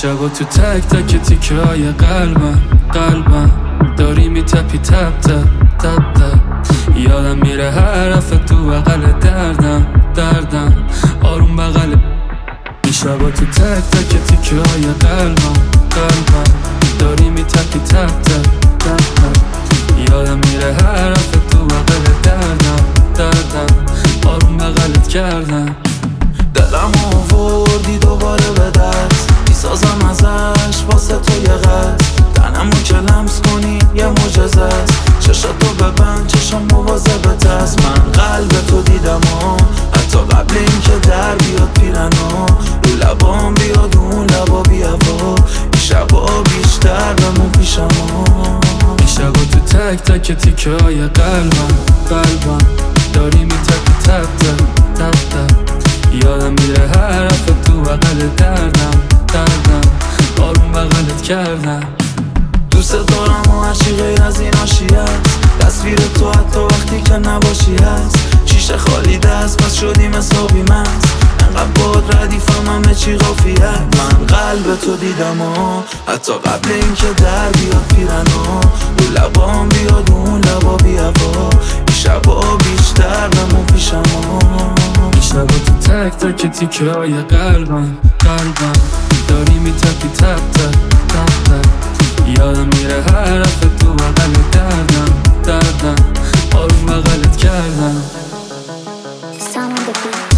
شبا تو تک تک تیکه های قلبم داری میتپی تپ تپ تپ تپ. یادم میره هر رفت تو بغل دردم آروم بغل. این شبا تو تک تک تیکه های قلبم داری میتپی تپ تپ تپ تپ. یادم میره هر رفت تو بغل دردم آروم بغلت کردم. دلم آوردی دوباره به دست میسازم ازش واسه تو یه قد. تنمو که لمس کنی یه معجزه است. چشاتو ببند چشم مواظبت است. من قلب تو دیدم حتی قبل این که در بیاد پیرنا. رو لبام بیاد اون لبا بی هوا. این شبا بیشتر بمون پیشم. این شبا تو تک تک تیکه های قلبم داری میتپی تپ تپ تپ تپ. یادم میره هر رفت تو بغل دردم آروم بغلت کردم. دوست دارم و هرچی غیر از این عاشی هست. تصویر تو حتی وقتی که نباشی هست. شیشه خالی دست پس شدیم حسابی مست. انقدر باد ردیفم همه چی غافیه. من قلب تو دیدم حتی قبل این که در بیاد پیرنا. رو لبام بیاد اون لبا بی هوا. این شبا بیشتر بمون پیشم. این شبا تو تک تک تیکه های قلبم داری میتپی تپ تپ تپ تپ. یادم میره هر رفت تو بغل دردم آروم بغلت کردم. Sound on the beat.